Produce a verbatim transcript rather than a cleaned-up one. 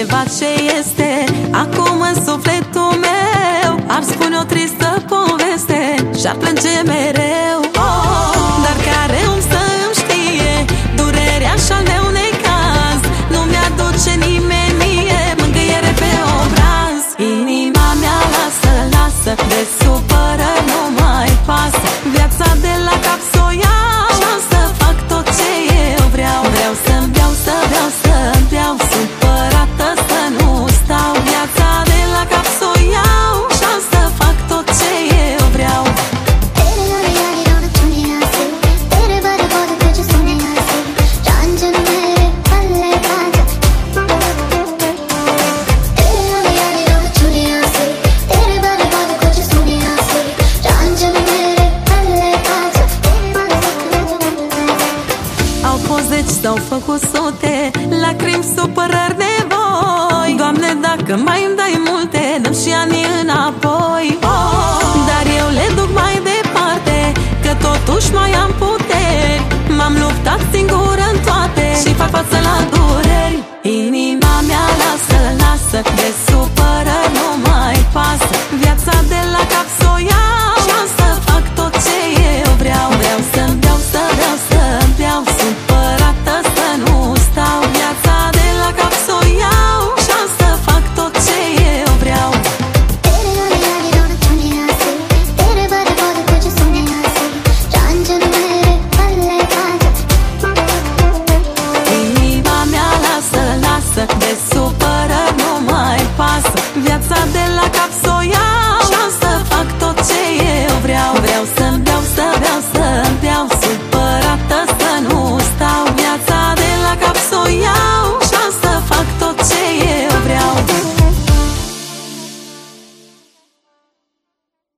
eleva ce este acum în sufletul meu. Ar spune o tristă poveste și-ar plânge mereu, oh, dar care om să îmi știe durerea și-al meu necaz? Nu mi-aduce nimeni mie mângâiere pe obraz. Inima mea lasă, lasă, de supărări nu mai pasă. Viața de la cap s-o iau și am să fac tot ce eu vreau. Vreau să-mi beau, să beau, să-mi beau, supărată să nu stau. Viața de la cap s-o iau și am să fac tot ce eu vreau. S-au făcut sute, lacrimi, supărări, nevoi. Doamne, dacă mai îmi dai multe, dă-mi și anii înapoi, oh, dar eu le duc mai departe, că totuși mai am puteri. M-am luptat singură în toate și fac față la dureri. Inima mea lasă, lasă, de supărări nu mai pasă. Viața de la cap s-o iau și am să fac tot ce eu vreau. Vreau să-mi beau, să beau, să-mi beau, supărată să nu stau. Viața de la cap s-o iau și am să fac tot ce eu vreau. Inima mea lasă, lasă, de supărări nu mai pasă. Viața de la cap s-o iau